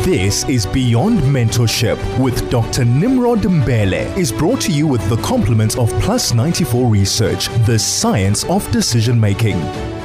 This is Beyond Mentorship with Dr. Nimrod Mbele. Is brought to you with the compliments of Plus 94 Research, the science of decision making.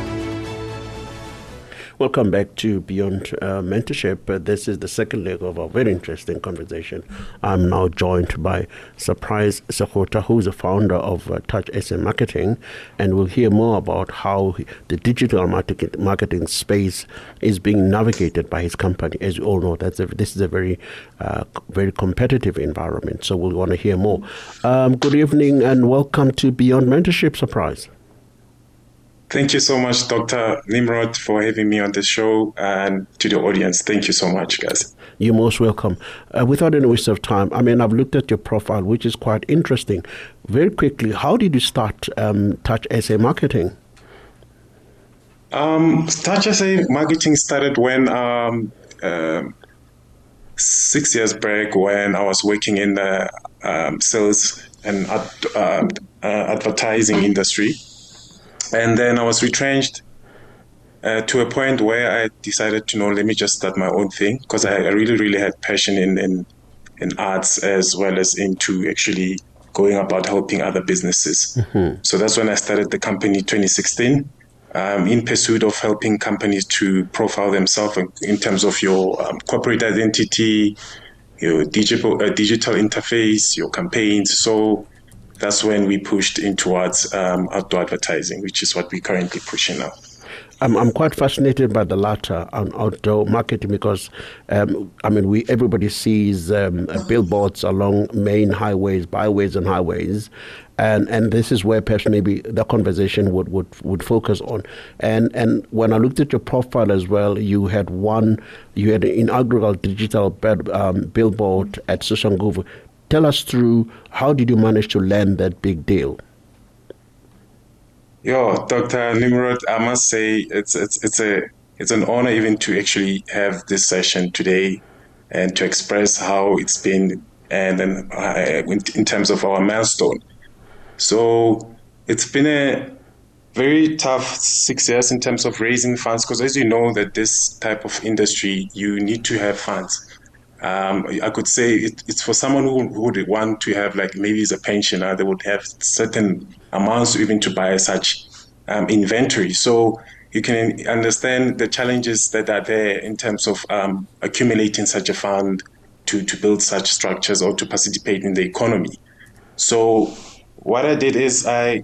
Welcome back to Beyond Mentorship. This is the second leg of our very interesting conversation. I'm now joined by Surprise Sekgotla, who's the founder of Touch SA Marketing, and we'll hear more about how the digital marketing space is being navigated by his company. As you all know, this is a very competitive environment, so we'll want to hear more. Good evening and welcome to Beyond Mentorship, Surprise. Thank you so much, Dr. Nimrod, for having me on the show, and to the audience. Thank you so much, guys. You're most welcome. Without any waste of time, I've looked at your profile, which is quite interesting. Very quickly, how did you start Touch SA Marketing? Touch SA Marketing started when 6 years back, when I was working in the sales and advertising industry. And then I was retrenched to a point where I decided to let me just start my own thing, because I really had passion in arts as well as into actually going about helping other businesses. Mm-hmm. So that's when I started the company 2016 in pursuit of helping companies to profile themselves in terms of your corporate identity, your digital interface, your campaigns. So that's when we pushed in towards outdoor advertising, which is what we're currently pushing now. I'm quite fascinated by the latter on outdoor marketing because, everybody sees billboards along main highways, byways and highways. And this is where perhaps maybe the conversation would focus on. And when I looked at your profile as well, you had an inaugural digital billboard at Soshanguve. Tell us through, how did you manage to land that big deal? Dr. Nimrod, I must say it's an honor even to actually have this session today and to express how it's been and then in terms of our milestone. So it's been a very tough 6 years in terms of raising funds, because as you know that this type of industry, you need to have funds. I could say it's for someone who would want to have, like, maybe as a pensioner, they would have certain amounts even to buy such inventory. So you can understand the challenges that are there in terms of accumulating such a fund to build such structures or to participate in the economy. So what I did is sorry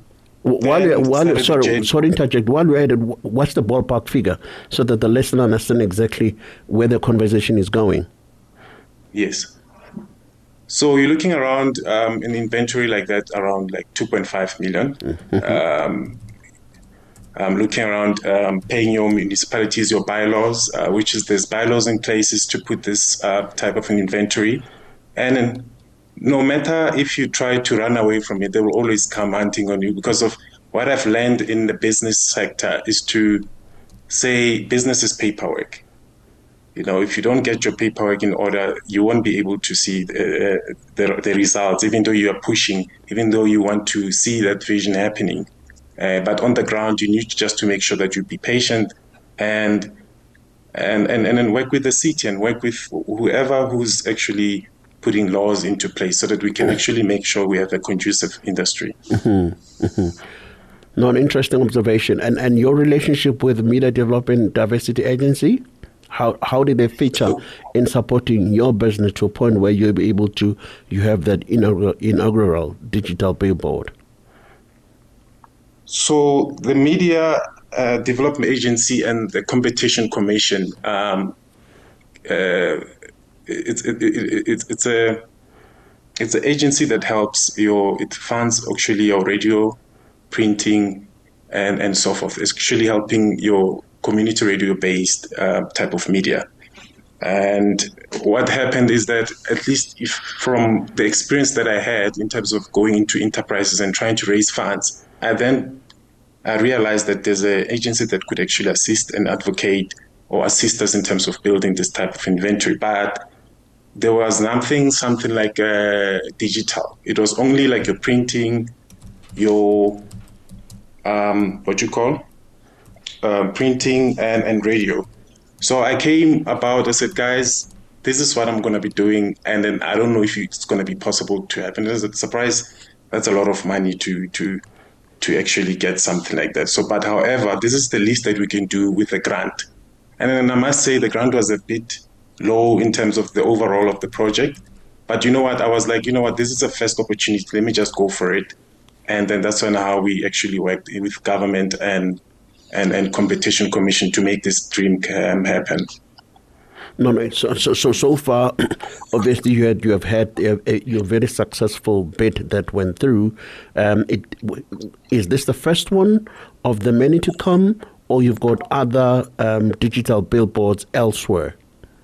to interject. While we're at it, what's the ballpark figure so that the listener understands exactly where the conversation is going? Yes. So you're looking around an inventory like that, around like 2.5 million. Mm-hmm. Looking around paying your municipalities, your bylaws, which is there's bylaws in places to put this type of an inventory. And no matter if you try to run away from it, they will always come hunting on you, because of what I've learned in the business sector is to say business is paperwork. If you don't get your paperwork in order, you won't be able to see the results, even though you are pushing, even though you want to see that vision happening. But on the ground, you need just to make sure that you be patient and then work with the city and work with whoever who's actually putting laws into place so that we can actually make sure we have a conducive industry. Mm-hmm. Mm-hmm. No, an interesting observation. And your relationship with Media Development Diversity Agency? How did they feature in supporting your business to a point where you'll be able to, you have that inaugural digital billboard? So the Media Development Agency and the Competition Commission, it's an agency that helps it funds actually your radio, printing, and so forth. It's actually helping your community radio-based type of media. And what happened is that, at least from the experience that I had in terms of going into enterprises and trying to raise funds, I realized that there's an agency that could actually assist and advocate or assist us in terms of building this type of inventory. But there was something like digital. It was only like your printing, your printing and radio. So I came about, I said, guys, this is what I'm going to be doing, and then I don't know if it's going to be possible to happen. As a surprise, that's a lot of money to actually get something like that. So, but however, this is the least that we can do with a grant. And then I must say the grant was a bit low in terms of the overall of the project. But you know what? I was like, you know what? This is a first opportunity. Let me just go for it. And then that's when how we actually worked with government and competition commission to make this dream happen. No. So far, obviously, you have had your very successful bid that went through. Is this the first one of the many to come, or you've got other digital billboards elsewhere?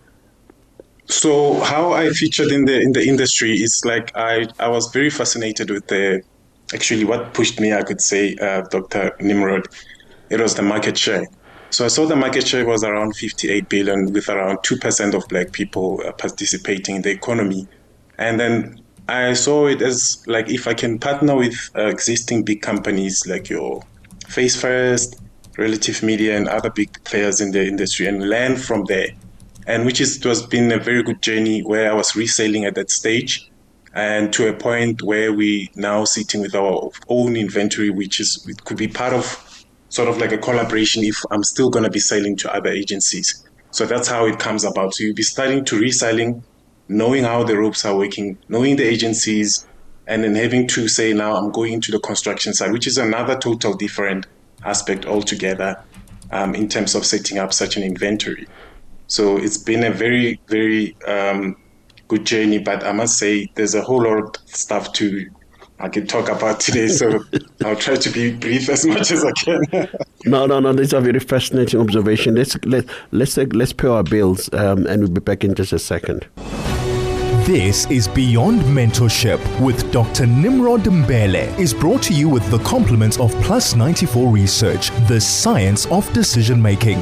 So how I featured in the industry is like I was very fascinated with actually what pushed me, I could say, Dr. Nimrod. It was the market share. So I saw the market share was around 58 billion with around 2% of black people participating in the economy. And then I saw it as like if I can partner with existing big companies like your Face First, Relative Media and other big players in the industry and learn from there. And it was been a very good journey where I was reselling at that stage and to a point where we now sitting with our own inventory, it could be part of sort of like a collaboration if I'm still going to be selling to other agencies. So that's how it comes about. So you'll be starting to reselling, knowing how the ropes are working, knowing the agencies, and then having to say, now I'm going into the construction side, which is another total different aspect altogether in terms of setting up such an inventory. So it's been a very, very good journey, but I must say there's a whole lot of stuff I can talk about today, so I'll try to be brief as much as I can. No. These are very fascinating observations. Let's pay our bills, and we'll be back in just a second. This is Beyond Mentorship with Dr. Nimrod Mbele is brought to you with the compliments of Plus 94 Research, the science of decision making.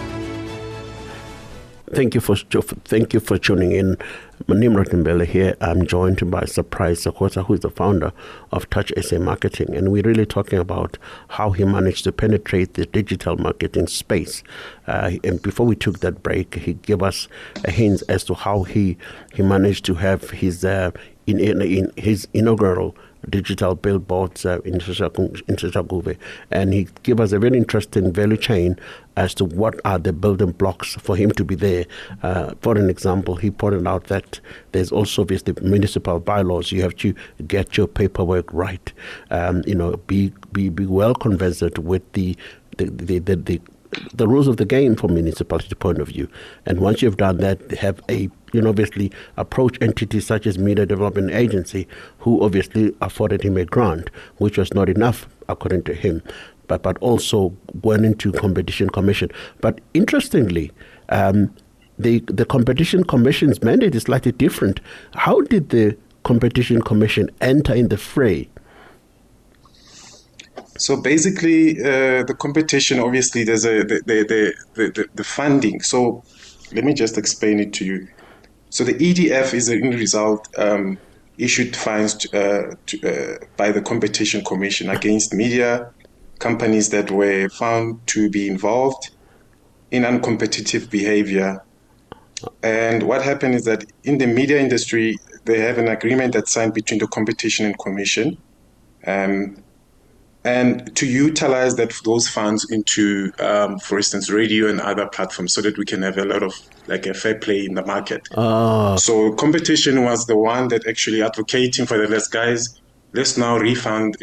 Thank you for tuning in. Nimrod Mbele here. I'm joined by Surprise Sekgotla, who is the founder of Touch SA Marketing, and we're really talking about how he managed to penetrate the digital marketing space. And before we took that break, he gave us a hint as to how he managed to have his his inaugural digital billboards in Soshanguve, and he gave us a very interesting value chain as to what are the building blocks for him to be there. For an example, he pointed out that there's also obviously municipal bylaws. You have to get your paperwork right. Be well conversant with the rules of the game from municipality point of view. And once you've done that, have obviously approach entities such as Media Development Agency, who obviously afforded him a grant, which was not enough according to him, but also went into Competition Commission. But interestingly, the Competition Commission's mandate is slightly different. How did the Competition Commission enter in the fray? So basically, the competition, obviously, there's the funding. So let me just explain it to you. So the EDF is a result issued fines by the Competition Commission against media companies that were found to be involved in uncompetitive behavior. And what happened is that in the media industry, they have an agreement that's signed between the Competition and Commission. And to utilize those funds into, for instance, radio and other platforms so that we can have a lot of like a fair play in the market. So competition was the one that actually advocating for the let's now refund,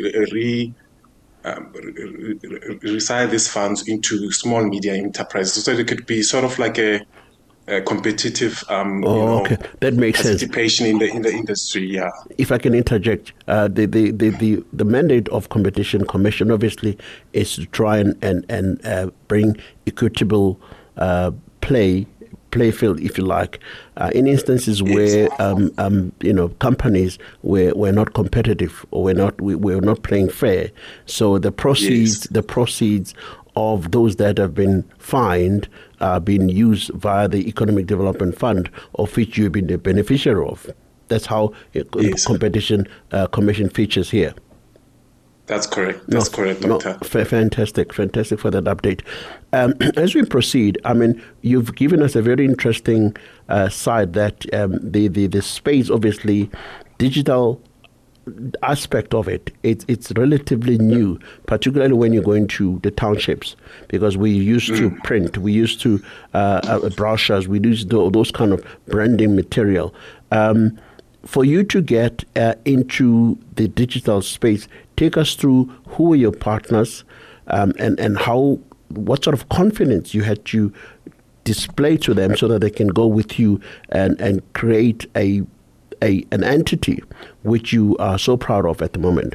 reside these funds into small media enterprises so it could be sort of like a competitive okay. That makes participation in the industry. Yeah. If I can interject, the mandate of Competition Commission obviously is to try and bring equitable play field, if you like, in instances where companies were not competitive or were not playing fair. So the proceeds of those that have been fined are being used via the Economic Development Fund, of which you've been the beneficiary of. That's how Competition Commission features here. That's correct. That's correct, Doctor. Fantastic for that update. As we proceed, I mean, you've given us a very interesting side that the space, obviously, digital aspect of it's relatively new, particularly when you go into the townships, because we used to print, we used to brochures, we used those kind of branding material. For you to get into the digital space, take us through who are your partners and what sort of confidence you had to display to them so that they can go with you and create an entity which you are so proud of at the moment.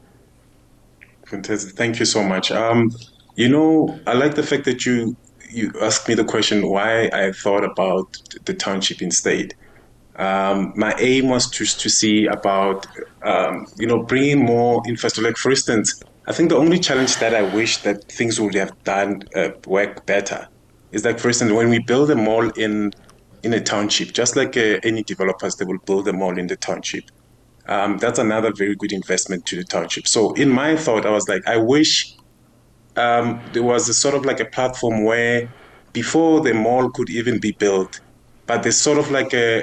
Fantastic. Thank you so much. I like the fact that you asked me the question why I thought about the township instead. My aim was to see about, bringing more infrastructure. Like, for instance, I think the only challenge that I wish that things would have done work better is that, for instance, when we build a mall in a township, just like any developers, they will build a mall in the township. That's another very good investment to the township. So in my thought, I was like, I wish there was a sort of like a platform where before the mall could even be built, but there's sort of like a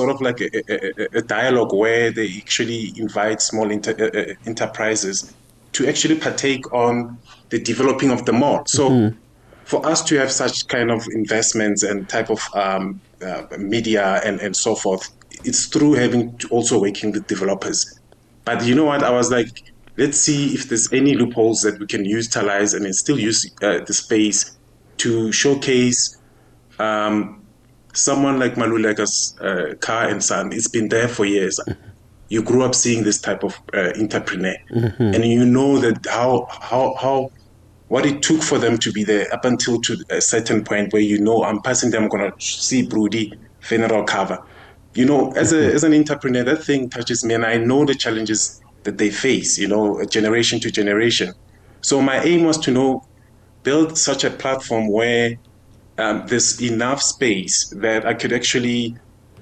dialogue where they actually invite small enterprises to actually partake on the developing of the mall. So for us to have such kind of investments and type of media and so forth, it's through having to also working with developers. But you know what? I was like, let's see if there's any loopholes that we can utilize and then still use the space to showcase someone like Maluleka's Car and Son. It's been there for years. You grew up seeing this type of entrepreneur, and you know that how what it took for them to be there up until to a certain point where I'm passing them, I'm gonna see Broody funeral cover. As an entrepreneur, that thing touches me, and I know the challenges that they face. Generation to generation. So my aim was to build such a platform where there's enough space that I could actually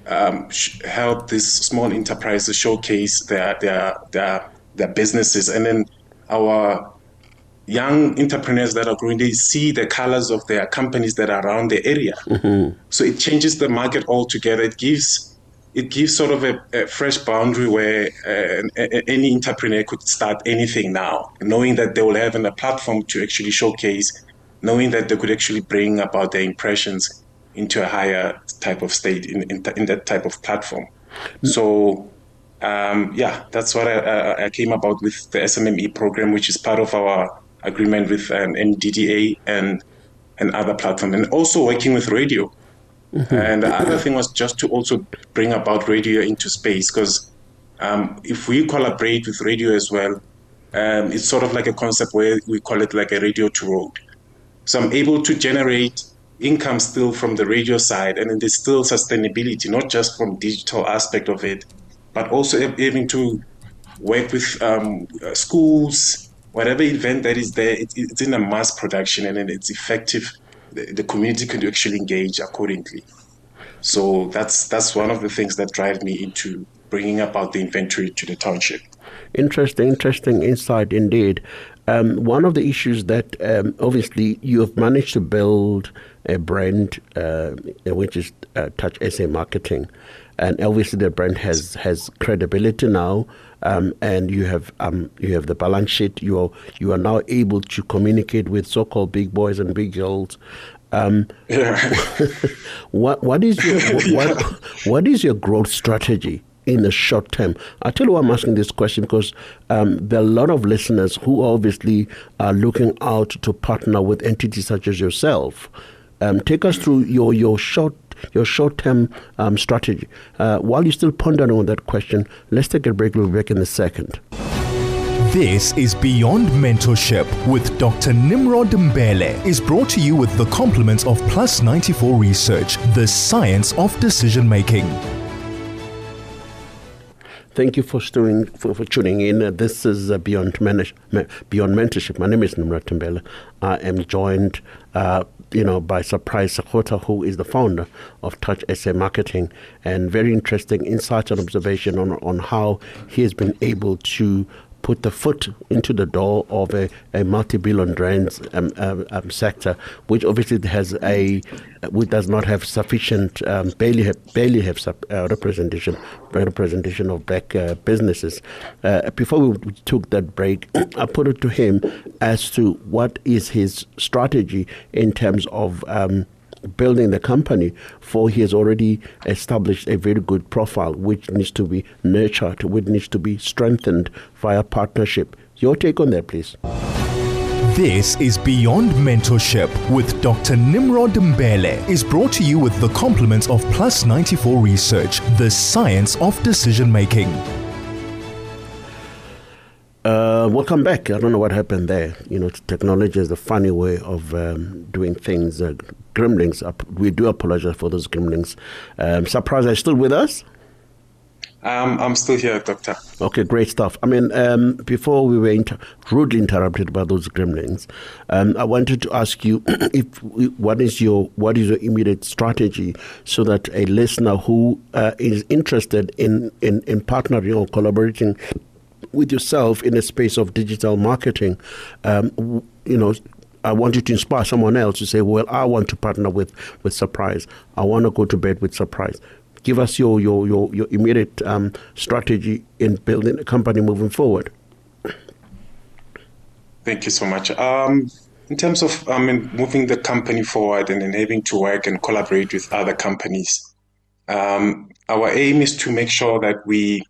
help these small enterprises showcase their businesses, and then our young entrepreneurs that are growing, they see the colors of their companies that are around the area. So it changes the market altogether. It gives sort of a fresh boundary where any entrepreneur could start anything now, knowing that they will have a platform to actually showcase, knowing that they could actually bring about their impressions into a higher type of state in that type of platform. So, that's what I came about with the SMME program, which is part of our agreement with NDDA and other platforms, and also working with radio. And the other thing was just to also bring about radio into space, because if we collaborate with radio as well, it's sort of like a concept where we call it like a radio to road. So I'm able to generate income still from the radio side, and then there's still sustainability, not just from digital aspect of it, but also having to work with schools, whatever event that is there, it's in a mass production, and then it's effective. The community can actually engage accordingly. So that's one of the things that drive me into bringing about the inventory to the township. Interesting insight indeed. One of the issues that obviously you have managed to build a brand which is Touch SA Marketing, and obviously the brand has credibility now, and you have the balance sheet. You are now able to communicate with so-called big boys and big girls. What is your growth strategy in the short term? I'll tell you why I'm asking this question, because there are a lot of listeners who obviously are looking out to partner with entities such as yourself. Take us through your short-term strategy. While you're still pondering on that question, let's take a break. We'll be back in a second. This is Beyond Mentorship with Dr. Nimrod Mbele. Is brought to you with the compliments of Plus 94 Research, the science of decision making. Thank you for tuning in. This is Beyond Mentorship. My name is Nimrod Mbele. I am joined by Surprise Sekgotla, who is the founder of Touch SA Marketing, and very interesting insights and observation on how he has been able to put the foot into the door of a multi-billion rands sector, which obviously which does not have sufficient, barely have representation of black businesses. Before we took that break, I put it to him as to what is his strategy in terms of building the company, for he has already established a very good profile which needs to be nurtured, which needs to be strengthened via partnership. Your take on that, please. This is Beyond Mentorship with Dr. Nimrod Mbele, is brought to you with the compliments of Plus 94 Research, the science of decision making. Welcome back. I don't know what happened there. Technology is a funny way of doing things. Gremlins, we do apologize for those gremlins. Surprise, are you still with us? I'm still here, Doctor. Okay, great stuff. I mean, before we were rudely interrupted by those gremlins, I wanted to ask you what is your immediate strategy so that a listener who is interested in partnering or collaborating with yourself in a space of digital marketing, I want you to inspire someone else to say, well, I want to partner with Surprise. I want to go to bed with Surprise. Give us your immediate strategy in building a company moving forward. Thank you so much. In terms of moving the company forward and then having to work and collaborate with other companies, our aim is to make sure that we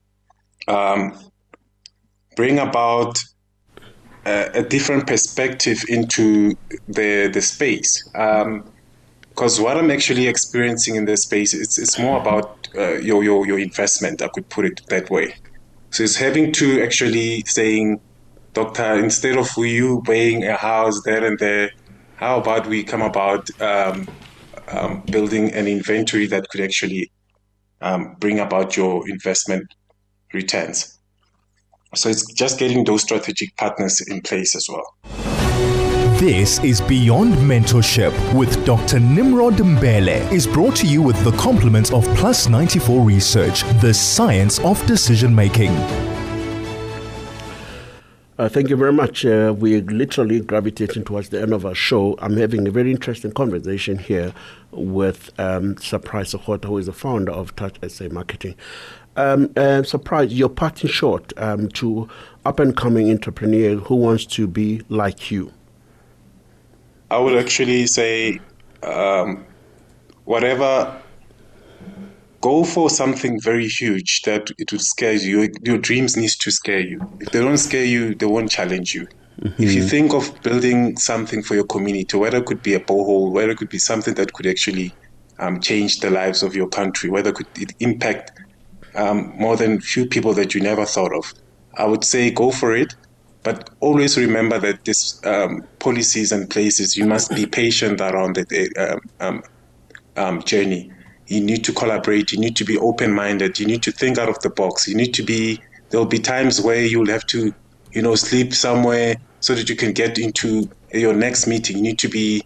bring about a different perspective into the space. Because what I'm actually experiencing in this space, it's more about your investment, I could put it that way. So it's having to actually saying, Doctor, instead of you buying a house there and there, how about we come about building an inventory that could actually bring about your investment returns. So it's just getting those strategic partners in place as well. This is Beyond Mentorship with Dr. Nimrod Mbele, is brought to you with the compliments of Plus 94 Research, the science of decision making. Thank you very much. We're literally gravitating towards the end of our show. I'm having a very interesting conversation here with Surprise Sekgotha, who is the founder of Touch SA Marketing. Surprise, you're parting short to up-and-coming entrepreneur who wants to be like you. I would actually say, go for something very huge that it will scare you. Your dreams need to scare you. If they don't scare you, they won't challenge you. Mm-hmm. If you think of building something for your community, whether it could be a borehole, whether it could be something that could actually change the lives of your country, whether it could impact more than few people that you never thought of, I would say go for it. But always remember that this policies and places, you must be patient around the journey. You need to collaborate. You need to be open-minded. You need to think out of the box. There'll be times where you'll have to, sleep somewhere so that you can get into your next meeting. You need to be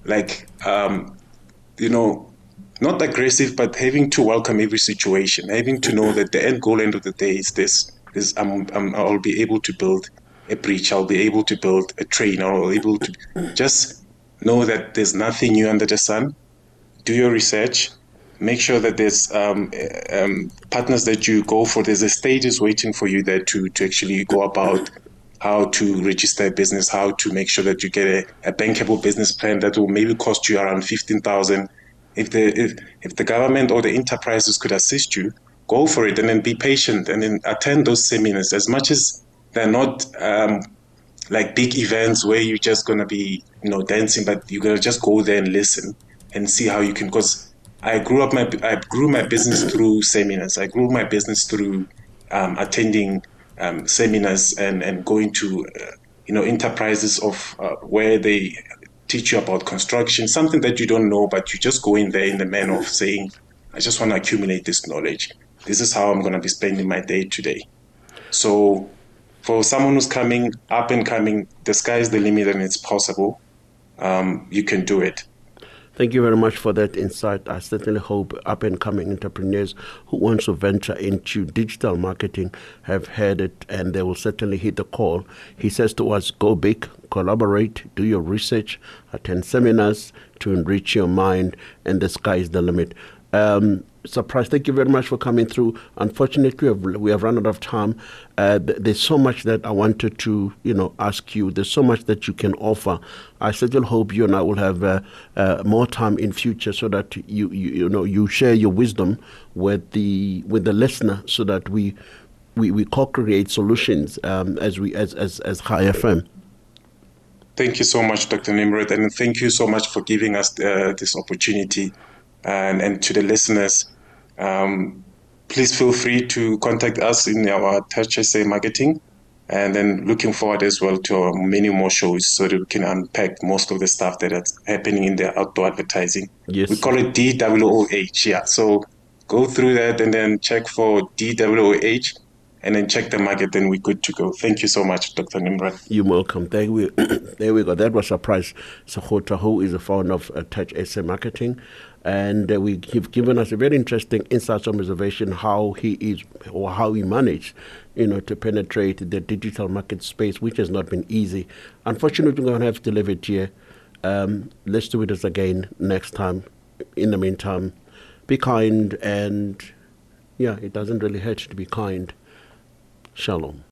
not aggressive, but having to welcome every situation, having to know that the end of the day is this. I'll be able to build a bridge, I'll be able to build a train, I'll be able to just know that there's nothing new under the sun. Do your research, make sure that there's partners that you go for. There's a stages waiting for you there to actually go about how to register a business, how to make sure that you get a bankable business plan that will maybe cost you around 15,000. If the government or the enterprises could assist you, go for it, and then be patient and then attend those seminars. As much as they're not like big events where you're just going to be dancing, but you're going to just go there and listen and see how you can. Because I grew my business through seminars. I grew my business through attending seminars and going to enterprises of where they teach you about construction, something that you don't know, but you just go in there in the manner of saying, I just want to accumulate this knowledge. This is how I'm going to be spending my day today. So for someone who's coming up and coming, the sky is the limit and it's possible. You can do it. Thank you very much for that insight. I certainly hope up-and-coming entrepreneurs who want to venture into digital marketing have heard it, and they will certainly hit the call. He says to us, go big, collaborate, do your research, attend seminars to enrich your mind, and the sky is the limit. Surprise, thank you very much for coming through. Unfortunately, we have run out of time. There's so much that I wanted to, ask you. There's so much that you can offer. I certainly hope you and I will have more time in future, so that you share your wisdom with the listener, so that we co-create solutions as High FM. Thank you so much, Dr. Nimrod, and thank you so much for giving us this opportunity. And to the listeners, please feel free to contact us in our Touch SA Marketing, and then looking forward as well to many more shows, so that we can unpack most of the stuff that is happening in the outdoor advertising. Yes. We call it DWOH, yeah. So go through that and then check for DWOH, and then check the market, then we're good to go. Thank you so much, Dr. Nimrod. You're welcome. There we go. That was Surprise Sekgotla, who is the founder of Touch SA Marketing. And he's given us a very interesting insight on observation how he managed, to penetrate the digital market space, which has not been easy. Unfortunately, we're going to have to leave it here. Let's do it again next time. In the meantime, be kind, and it doesn't really hurt to be kind. Shalom.